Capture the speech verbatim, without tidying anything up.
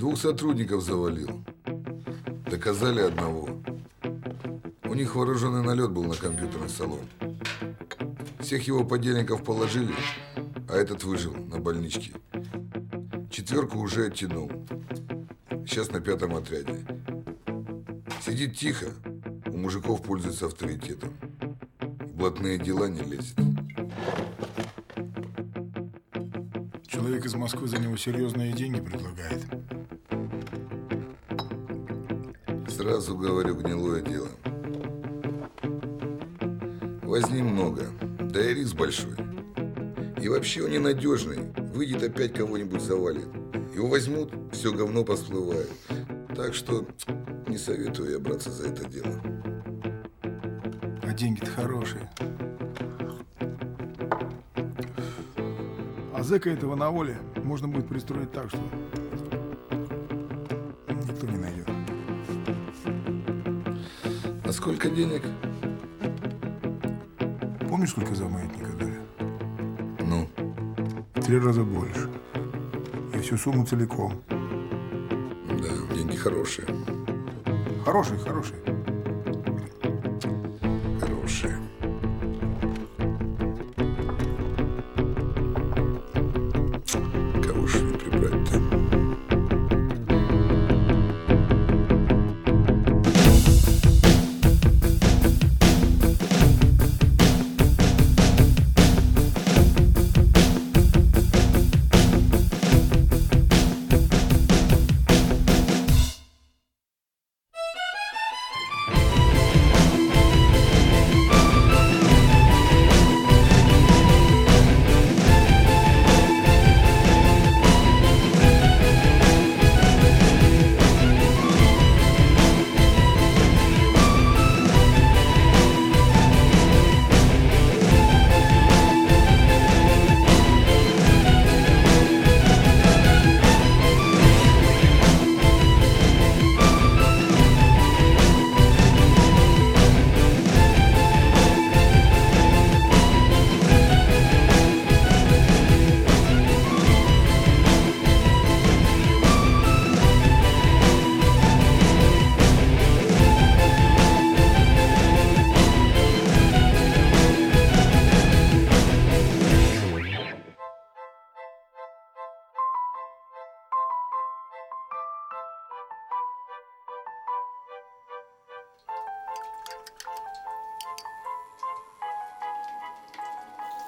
Двух сотрудников завалил. Доказали одного. У них вооруженный налет был на компьютерный салон. Всех его подельников положили, а этот выжил на больничке. Четверку уже оттянул. Сейчас на пятом отряде. Сидит тихо, у мужиков пользуется авторитетом. В блатные дела не лезет. Человек из Москвы за него серьезные деньги предлагает. Сразу говорю, гнилое дело. Возни много, да и риск большой. И вообще он ненадежный. Выйдет опять кого-нибудь завалит. Его возьмут, все говно посплывает. Так что не советую я браться за это дело. А деньги-то хорошие. А зэка этого на воле можно будет пристроить так, что никто не найдет. А сколько денег? Помнишь, сколько за маятника дали? Ну? В три раза больше. И всю сумму целиком. Да, деньги хорошие. Хорошие, хорошие.